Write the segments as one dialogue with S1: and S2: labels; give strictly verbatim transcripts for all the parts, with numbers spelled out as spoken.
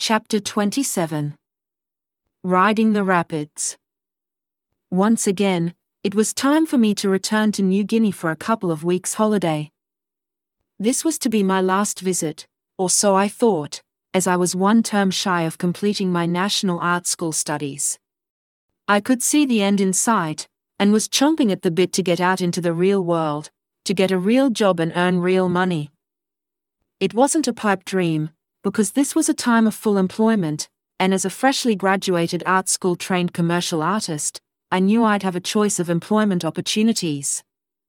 S1: Chapter twenty-seven. Riding the Rapids. Once again, it was time for me to return to New Guinea for a couple of weeks' holiday. This was to be my last visit, or so I thought, as I was one term shy of completing my National Art School studies. I could see the end in sight, and was chomping at the bit to get out into the real world, to get a real job and earn real money. It wasn't a pipe dream, because this was a time of full employment, and as a freshly graduated art school trained commercial artist, I knew I'd have a choice of employment opportunities.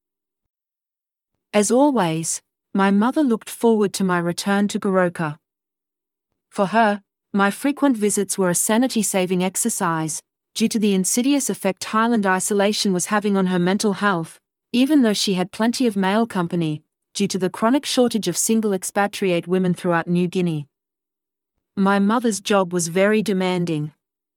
S1: As always, my mother looked forward to my return to Goroka. For her, my frequent visits were a sanity-saving exercise, due to the insidious effect Highland isolation was having on her mental health, even though she had plenty of male company, due to the chronic shortage of single expatriate women throughout New Guinea. My mother's job was very demanding.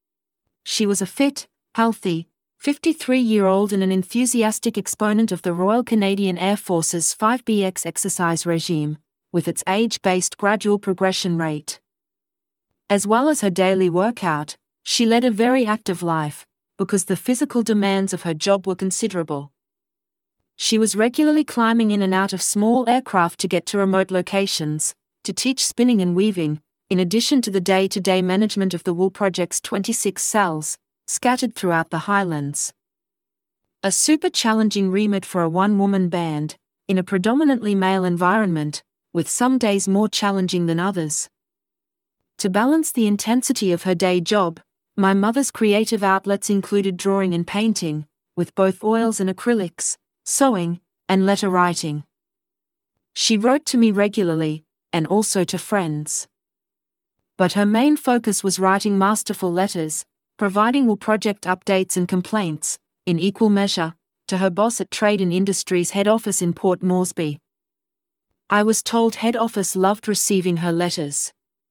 S1: She was a fit, healthy, fifty-three-year-old and an enthusiastic exponent of the Royal Canadian Air Force's five B X exercise regime, with its age-based gradual progression rate. As well as her daily workout, she led a very active life, because the physical demands of her job were considerable. She was regularly climbing in and out of small aircraft to get to remote locations, to teach spinning and weaving, in addition to the day-to-day management of the Wool Project's twenty-six cells, scattered throughout the highlands. A super challenging remit for a one-woman band, in a predominantly male environment, with some days more challenging than others. To balance the intensity of her day job, my mother's creative outlets included drawing and painting, with both oils and acrylics, sewing, and letter writing. She wrote to me regularly, and also to friends. But her main focus was writing masterful letters, providing Wool Project updates and complaints, in equal measure, to her boss at Trade and Industries head office in Port Moresby. I was told head office loved receiving her letters.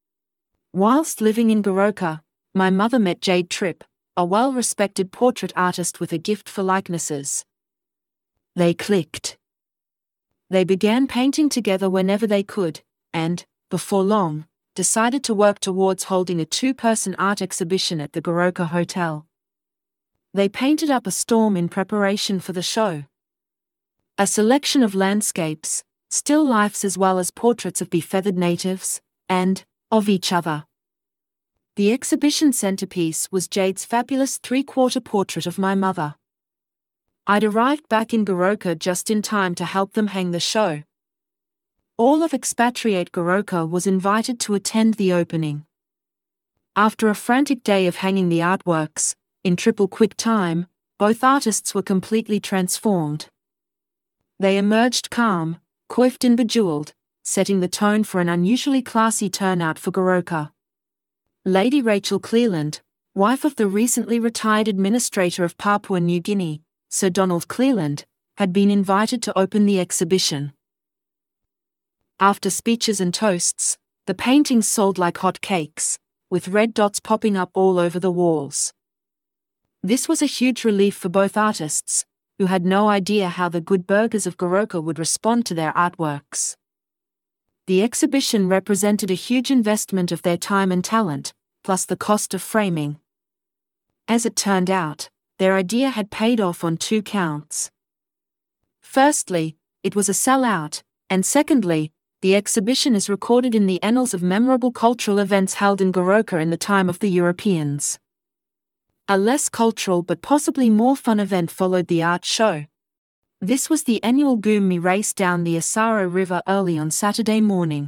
S1: Whilst living in Goroka, my mother met Jade Tripp, a well-respected portrait artist with a gift for likenesses. They clicked. They began painting together whenever they could, and, before long, decided to work towards holding a two-person art exhibition at the Goroka Hotel. They painted up a storm in preparation for the show. A selection of landscapes, still lifes as well as portraits of befeathered natives, and, of each other. The exhibition centerpiece was Jade's fabulous three-quarter portrait of my mother. I'd arrived back in Goroka just in time to help them hang the show. All of Expatriate Goroka was invited to attend the opening. After a frantic day of hanging the artworks, in triple quick time, both artists were completely transformed. They emerged calm, coiffed and bejeweled, setting the tone for an unusually classy turnout for Goroka. Lady Rachel Cleland, wife of the recently retired administrator of Papua New Guinea, Sir Donald Cleland, had been invited to open the exhibition. After speeches and toasts, the paintings sold like hot cakes, with red dots popping up all over the walls. This was a huge relief for both artists, who had no idea how the good burghers of Goroka would respond to their artworks. The exhibition represented a huge investment of their time and talent, plus the cost of framing. As it turned out, their idea had paid off on two counts. Firstly, it was a sellout, and secondly, the exhibition is recorded in the annals of memorable cultural events held in Goroka in the time of the Europeans. A less cultural but possibly more fun event followed the art show. This was the annual Goommi race down the Asaro River early on Saturday morning.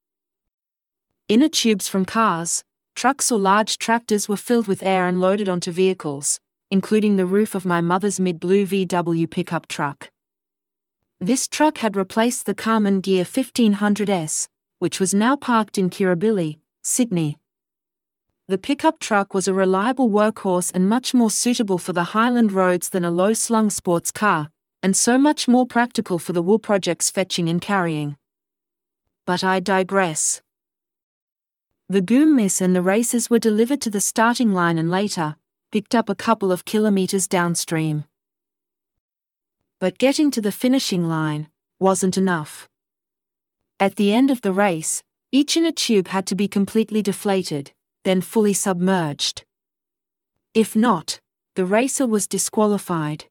S1: Inner tubes from cars, trucks or large tractors were filled with air and loaded onto vehicles, including the roof of my mother's mid-blue V W pickup truck. This truck had replaced the Carman Gear fifteen hundred S, which was now parked in Kirribilli, Sydney. The pickup truck was a reliable workhorse and much more suitable for the Highland roads than a low-slung sports car, and so much more practical for the Wool Project's fetching and carrying. But I digress. The Goommis and the races were delivered to the starting line and later, picked up a couple of kilometers downstream. But getting to the finishing line wasn't enough. At the end of the race, Each inner tube had to be completely deflated, then fully submerged. If not, the racer was disqualified.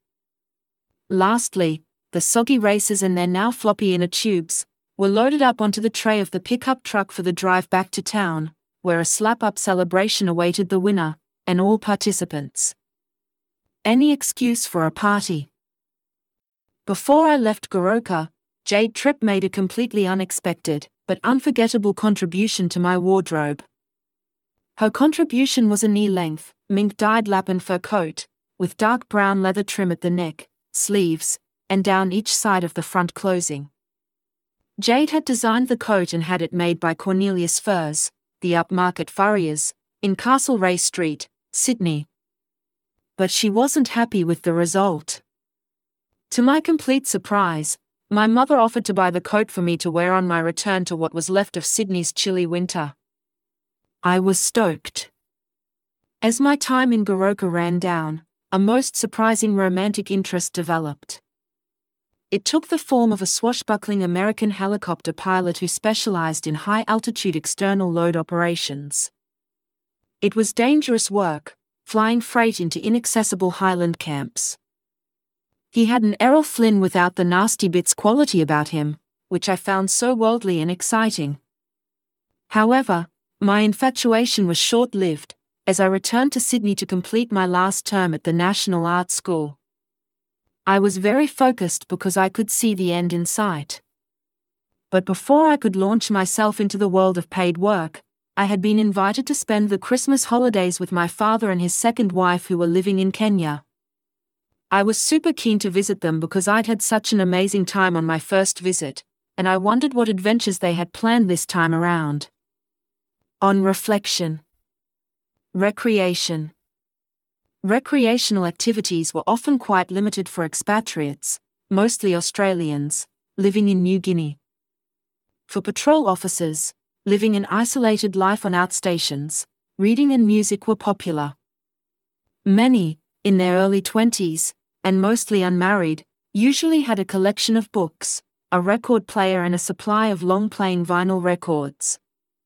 S1: Lastly, the soggy racers and their now floppy inner tubes were loaded up onto the tray of the pickup truck for the drive back to town, where a slap-up celebration awaited the winner and all participants. Any excuse for a party. Before I left Goroka, Jade Tripp made a completely unexpected but unforgettable contribution to my wardrobe. Her contribution was a knee-length, mink-dyed lap and fur coat, with dark brown leather trim at the neck, sleeves, and down each side of the front closing. Jade had designed the coat and had it made by Cornelius Furs, the upmarket furriers, in Castlereagh Street, Sydney. But she wasn't happy with the result. To my complete surprise, my mother offered to buy the coat for me to wear on my return to what was left of Sydney's chilly winter. I was stoked. As my time in Goroka ran down, a most surprising romantic interest developed. It took the form of a swashbuckling American helicopter pilot who specialized in high-altitude external load operations. It was dangerous work, flying freight into inaccessible highland camps. He had an Errol Flynn without the nasty bits quality about him, which I found so worldly and exciting. However, my infatuation was short-lived, as I returned to Sydney to complete my last term at the National Art School. I was very focused because I could see the end in sight. But before I could launch myself into the world of paid work, I had been invited to spend the Christmas holidays with my father and his second wife who were living in Kenya. I was super keen to visit them because I'd had such an amazing time on my first visit, and I wondered what adventures they had planned this time around. On reflection. Recreation. Recreational activities were often quite limited for expatriates, mostly Australians, living in New Guinea. For patrol officers, living an isolated life on outstations, reading and music were popular. Many, in their early twenties, and mostly unmarried, usually had a collection of books, a record player and a supply of long-playing vinyl records.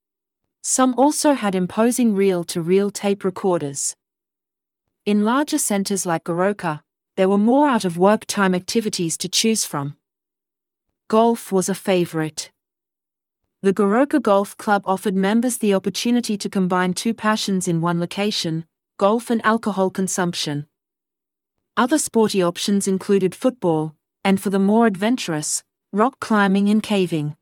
S1: Some also had imposing reel-to-reel tape recorders. In larger centers like Goroka, there were more out-of-work time activities to choose from. Golf was a favorite. The Goroka Golf Club offered members the opportunity to combine two passions in one location, golf and alcohol consumption. Other sporty options included football, and for the more adventurous, rock climbing and caving.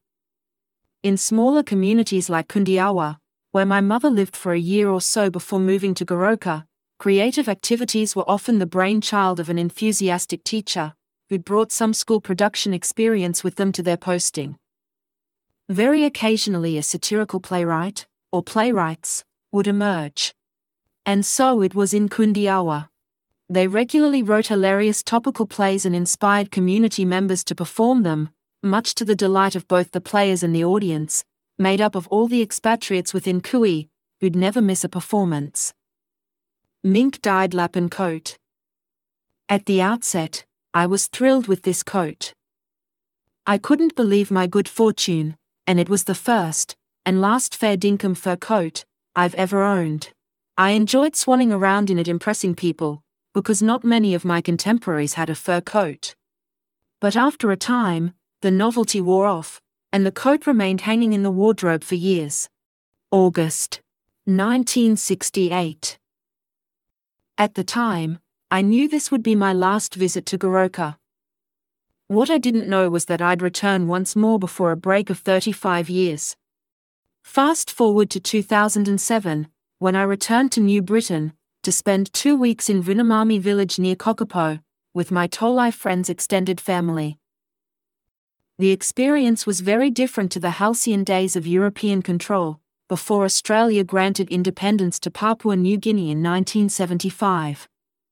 S1: In smaller communities like Kundiawa, where my mother lived for a year or so before moving to Goroka, creative activities were often the brainchild of an enthusiastic teacher, who'd brought some school production experience with them to their posting. Very occasionally a satirical playwright, or playwrights, would emerge. And so it was in Kundiawa. They regularly wrote hilarious topical plays and inspired community members to perform them, much to the delight of both the players and the audience, made up of all the expatriates within Kui, who'd never miss a performance. Mink-dyed lap and coat. At the outset, I was thrilled with this coat. I couldn't believe my good fortune, and it was the first, and last fair dinkum fur coat I've ever owned. I enjoyed swanning around in it impressing people, because not many of my contemporaries had a fur coat. But after a time, the novelty wore off, and the coat remained hanging in the wardrobe for years. August nineteen sixty-eight. At the time, I knew this would be my last visit to Goroka. What I didn't know was that I'd return once more before a break of thirty-five years. Fast forward to two thousand seven, when I returned to New Britain, to spend two weeks in Vunamami village near Kokopo, with my Tolai friends' extended family. The experience was very different to the halcyon days of European control, before Australia granted independence to Papua New Guinea in nineteen seventy-five.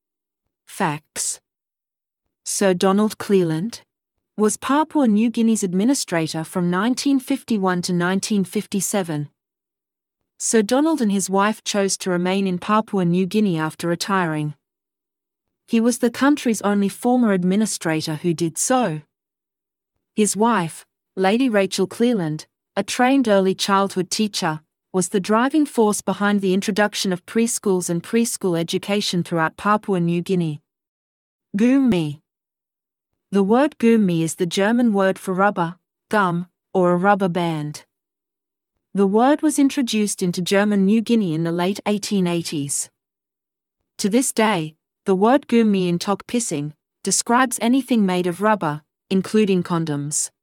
S1: Facts. Sir Donald Cleland was Papua New Guinea's administrator from nineteen fifty-one to nineteen fifty-seven. Sir Donald and his wife chose to remain in Papua New Guinea after retiring. He was the country's only former administrator who did so. His wife, Lady Rachel Cleland, a trained early childhood teacher, was the driving force behind the introduction of preschools and preschool education throughout Papua New Guinea. Gumi. The word gumi is the German word for rubber, gum, or a rubber band. The word was introduced into German New Guinea in the late eighteen eighties. To this day, the word gumi in Tok Pisin describes anything made of rubber, including condoms.